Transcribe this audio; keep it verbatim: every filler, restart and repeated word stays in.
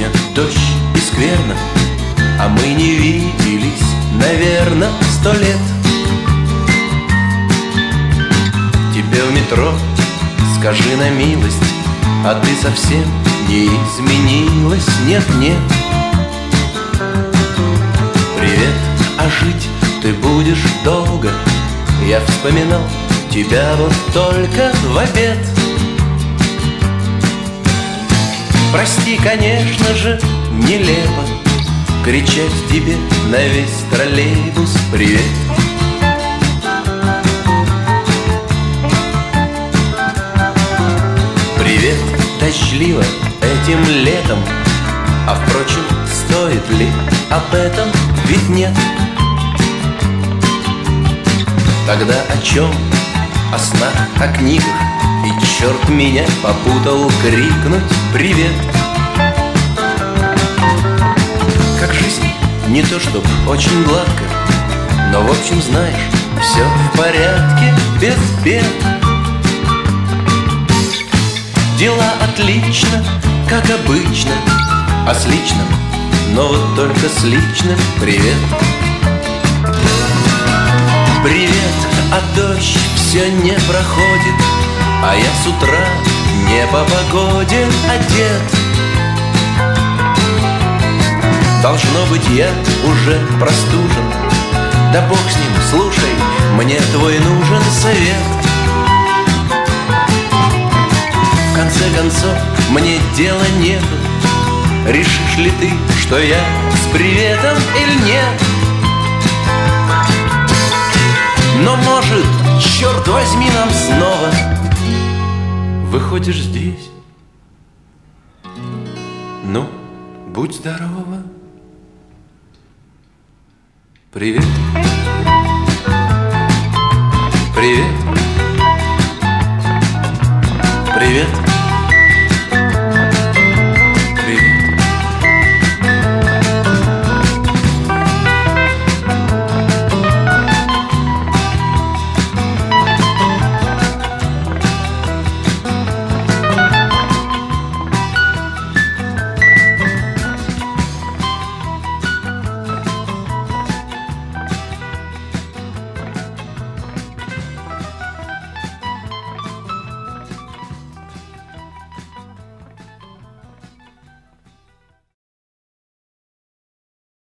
Сегодня дождь и скверно, а мы не виделись, наверно, сто лет. Тебе в метро скажи на милость, а ты совсем не изменилась, нет-нет. Привет, а жить ты будешь долго, я вспоминал тебя вот только в обед. Прости, конечно же, нелепо кричать тебе на весь троллейбус привет. Привет, дождливо этим летом, а впрочем, стоит ли об этом, ведь нет. Тогда о чем? О снах, о книгах, и черт меня попутал крикнуть привет. Как жизнь, не то чтоб очень гладко, но в общем знаешь, все в порядке, без бед. Дела отлично, как обычно, а с личным, но вот только с личным привет. Привет, а дождь все не проходит, а я с утра не по погоде одет. Должно быть, я уже простужен, да бог с ним, слушай, мне твой нужен совет. В конце концов, мне дела нету, решишь ли ты, что я с приветом или нет? Но может, черт возьми, нам снова выходишь здесь. Ну, будь здорова. Привет. Привет.